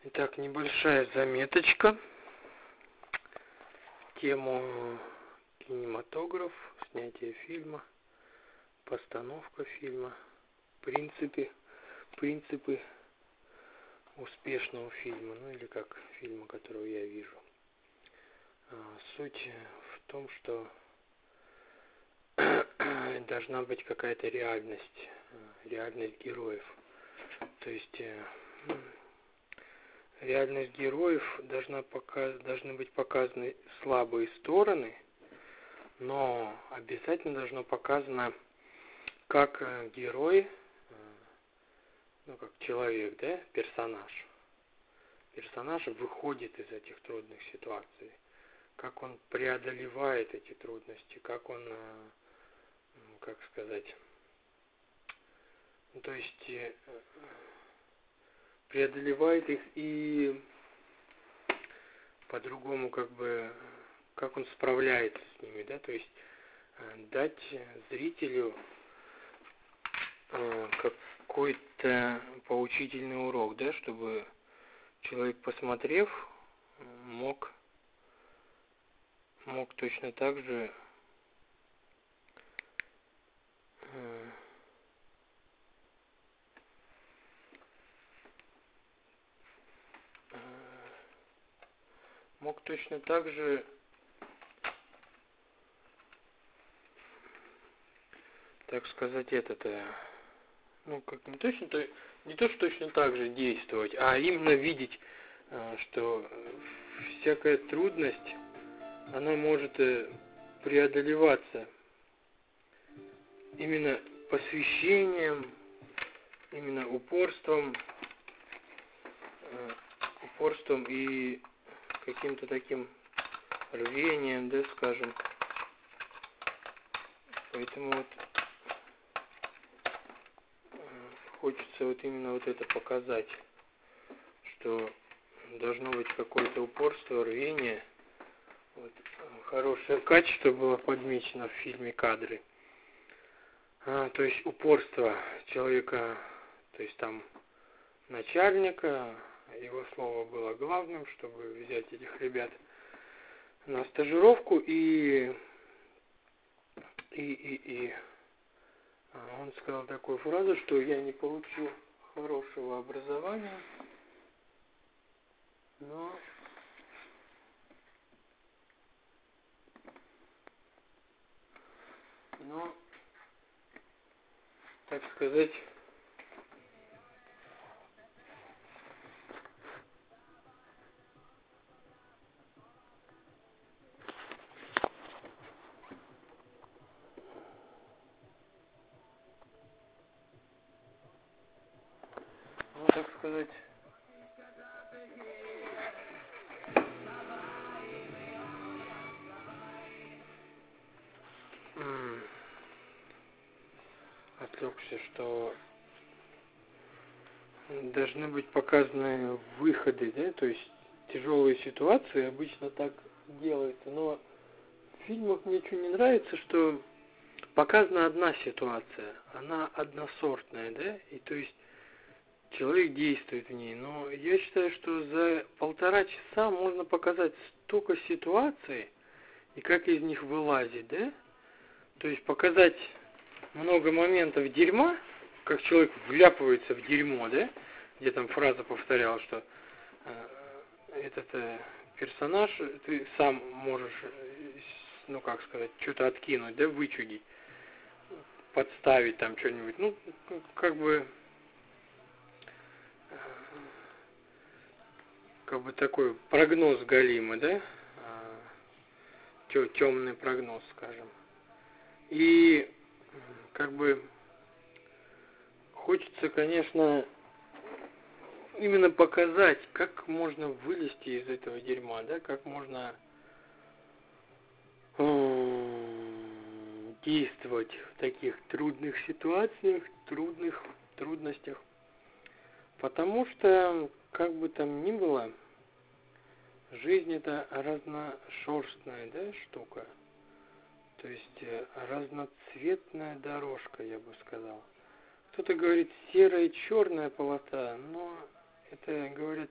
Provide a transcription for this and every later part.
Итак, небольшая заметочка в тему кинематограф, снятие фильма, постановка фильма, принципы успешного фильма, ну или как фильма, которого я вижу. Суть в том, что должна быть какая-то реальность героев. То есть реальность героев должны быть показаны слабые стороны, но обязательно должно показано, как герой, как человек, персонаж выходит из этих трудных ситуаций, как он преодолевает эти трудности, как он, преодолевает их и по-другому как он справляется с ними, то есть дать зрителю какой-то поучительный урок, чтобы человек, посмотрев, мог точно так же так сказать, не то, что точно так же действовать, а именно видеть, что всякая трудность, она может преодолеваться именно посвящением, именно упорством и каким-то таким рвением, скажем. Поэтому хочется именно это показать, что должно быть какое-то упорство, рвение. Хорошее качество было подмечено в фильме «Кадры». То есть упорство человека, то есть там начальника, его слово было главным, чтобы взять этих ребят на стажировку, и он сказал такую фразу, что я не получу хорошего образования, но так сказать, отвлекся, что должны быть показаны выходы, то есть тяжелые ситуации обычно так делается, но в фильмах мне очень не нравится, что показана одна ситуация, она односортная, и то есть человек действует в ней, но я считаю, что за 1,5 часа можно показать столько ситуаций и как из них вылазить, то есть показать много моментов дерьма, как человек вляпывается в дерьмо, где там фраза повторяла, что этот персонаж, ты сам можешь, что-то откинуть, вычудить, подставить там что-нибудь, такой прогноз галимый, темный прогноз, скажем. И хочется, конечно, именно показать, как можно вылезти из этого дерьма, как можно действовать в таких трудных ситуациях, трудностях. Потому что, как бы там ни было, жизнь это разношерстная, штука. То есть разноцветная дорожка, я бы сказал. Кто-то говорит серая и черная полоса, но это говорят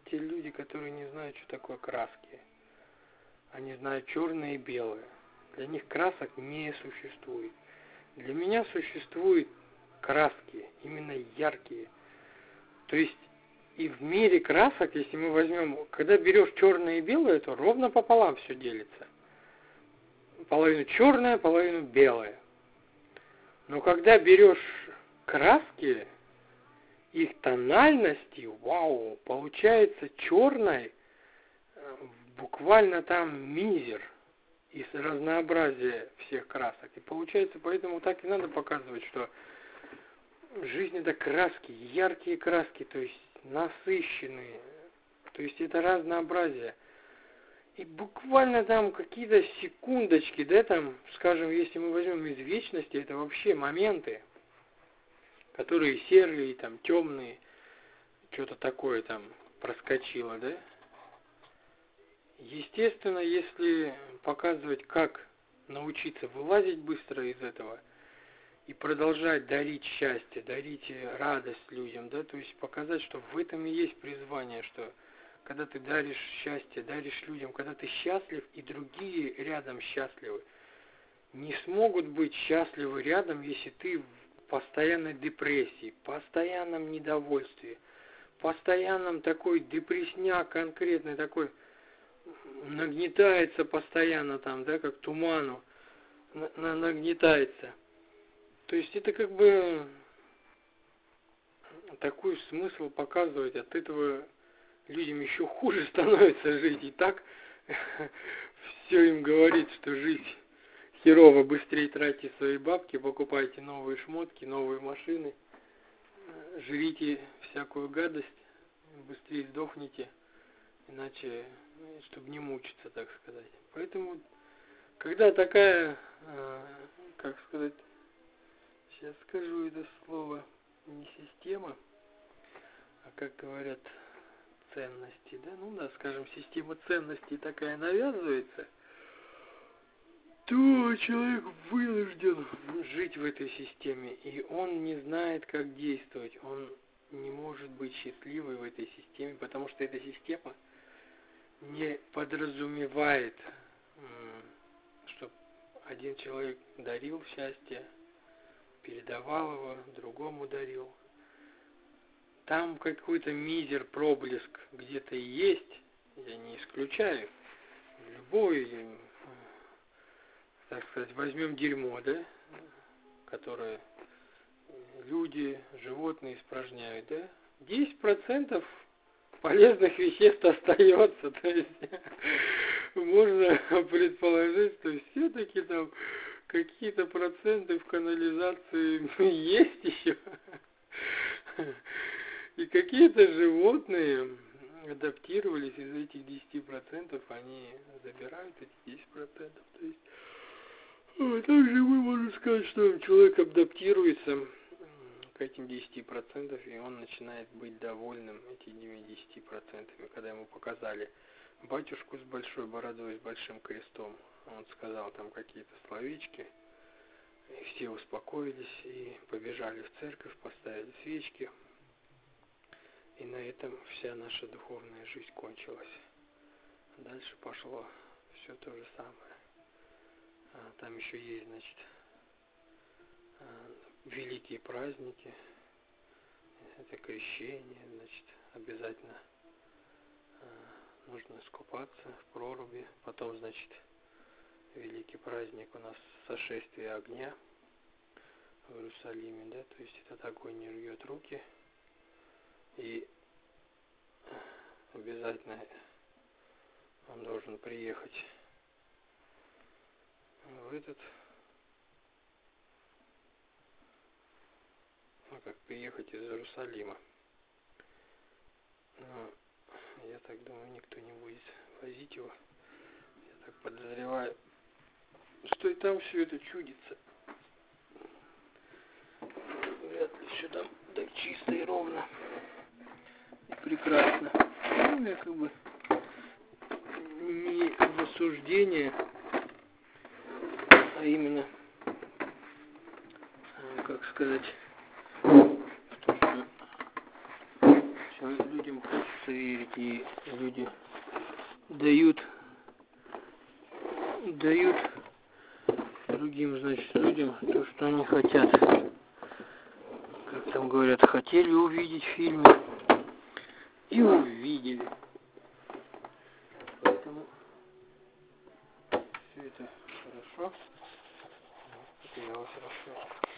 те люди, которые не знают, что такое краски. Они знают черное и белое. Для них красок не существует. Для меня существуют краски, именно яркие. То есть и в мире красок, если мы возьмем, когда берешь черное и белое, то ровно пополам все делится. Половину черное, половину белое. Но когда берешь краски, их тональности, вау, получается черной, буквально там мизер из разнообразия всех красок. И получается, поэтому так и надо показывать, что жизнь это краски, яркие краски, то есть насыщенные, то есть это разнообразие. И буквально там какие-то секундочки, да, там, скажем, если мы возьмем из вечности, это вообще моменты, которые серые, там, темные, что-то такое там проскочило, да. Естественно, если показывать, как научиться вылазить быстро из этого и продолжать дарить счастье, дарить радость людям, да, то есть показать, что в этом и есть призвание, что когда ты даришь счастье, даришь людям, когда ты счастлив, и другие рядом счастливы, не смогут быть счастливы рядом, если ты в постоянной депрессии, постоянном недовольстве, постоянном такой депрессняк конкретный такой, нагнетается постоянно там, да, как туману, нагнетается. То есть это как бы такой смысл показывать, от этого людям еще хуже становится жить. И так все им говорит, что жить херово, быстрее тратьте свои бабки, покупайте новые шмотки, новые машины, жрите всякую гадость, быстрее сдохните, иначе, чтобы не мучиться, так сказать. Поэтому, когда такая, как сказать, сейчас скажу это слово, не система, а как говорят, ценности, да, ну да, скажем, система ценностей такая навязывается, то человек вынужден жить в этой системе, и он не знает, как действовать, он не может быть счастливым в этой системе, потому что эта система не подразумевает, что один человек дарил счастье, передавал его, другому дарил. Там какой-то мизер, проблеск где-то есть, я не исключаю. Любой, так сказать, возьмем дерьмо, да, которое люди, животные испражняют, да, 10% полезных веществ остается, то есть можно предположить, что все-таки там какие-то проценты в канализации есть еще. И какие-то животные адаптировались из этих 10%, они забирают эти 10%. То есть, также мы можем сказать, что человек адаптируется к этим 10%, и он начинает быть довольным этими 10%. Когда ему показали батюшку с большой бородой, с большим крестом, он сказал там какие-то словечки, и все успокоились и побежали в церковь, поставили свечки. И на этом вся наша духовная жизнь кончилась. Дальше пошло все то же самое. Там еще есть, значит, великие праздники. Это крещение, значит, обязательно нужно искупаться в проруби. Потом, значит, великий праздник у нас сошествие огня в Иерусалиме, да, то есть этот огонь не рвет руки. И обязательно он должен приехать в этот, как приехать из Иерусалима. Но я так думаю, никто не будет возить его. Я так подозреваю, что и там все это чудится. Вряд ли все там так чисто и ровно. Прекрасно. Ну, я как бы не в осуждение, а именно, как сказать, в то, что людям хочется хочется верить, и люди дают другим, значит, людям то, что они хотят. Как там говорят, хотели увидеть в фильме и увидели. Поэтому все это хорошо. Потерялось хорошо.